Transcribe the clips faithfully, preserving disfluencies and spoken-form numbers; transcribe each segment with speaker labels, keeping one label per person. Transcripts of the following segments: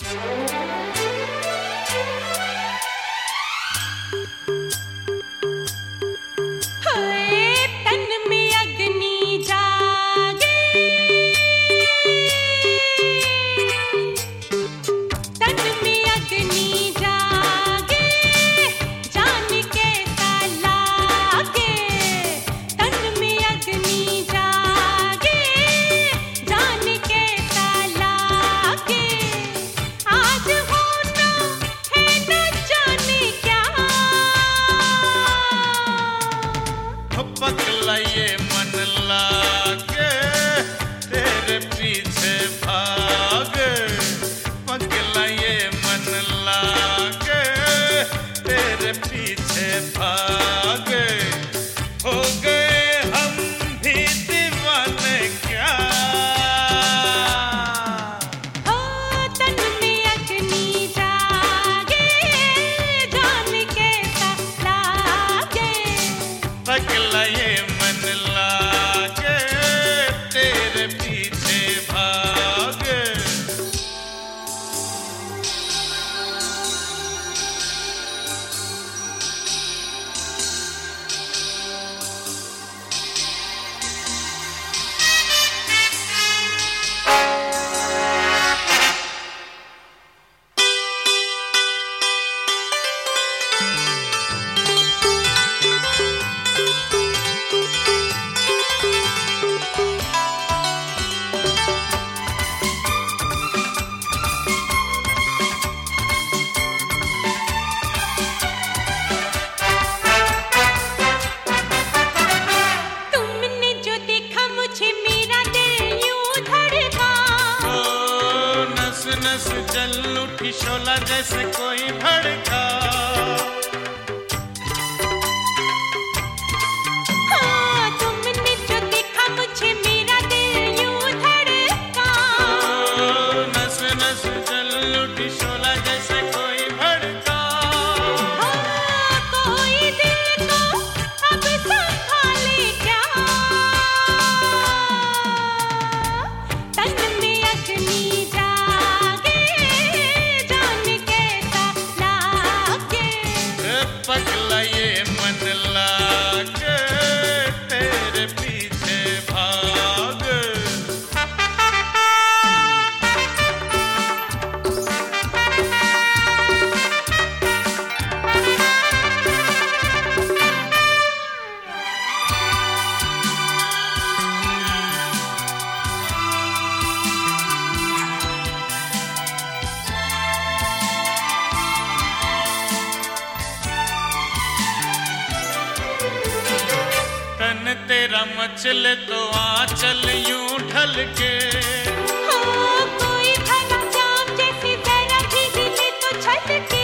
Speaker 1: पगला ये मन लागे तेरे पीछे भागे, पगला ये मन लागे तेरे पीछे भागे। हो गए हम भी दीवाने क्या,
Speaker 2: हो तन में अग्नि जागे जान कैसा लागे।
Speaker 1: पगला ये मन लागे तेरे पीछे भागे। नस जल उठी शोला जैसे कोई भड़का,
Speaker 2: हाँ तुमने जो देखा मुझे मेरा दिल यूं धड़का।
Speaker 1: नस नस जल उठी शोला जैसे कोई भड़का।
Speaker 2: हाँ कोई दिल को अब संभाले क्या, तन में अग्नि
Speaker 1: पगला ये मन लागे तेरे पीछे भागे। तन तेरा मचले तो आंचल यूं ढल के,
Speaker 2: हाँ कोई भला जाम जैसी जरा भी हिले तो छलके।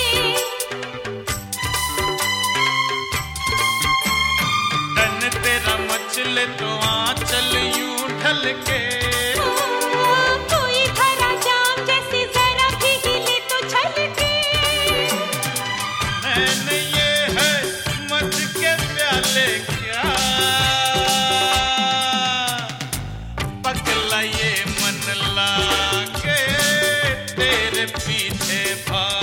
Speaker 1: तन तेरा मचले तो आंचल यूं ढल के।
Speaker 2: हाँ कोई भला जाम जैसी जरा भी हिले तो छलके।
Speaker 1: मैंने ये है मत के प्याले क्या, पगला ये मन लागे तेरे पीछे भागे।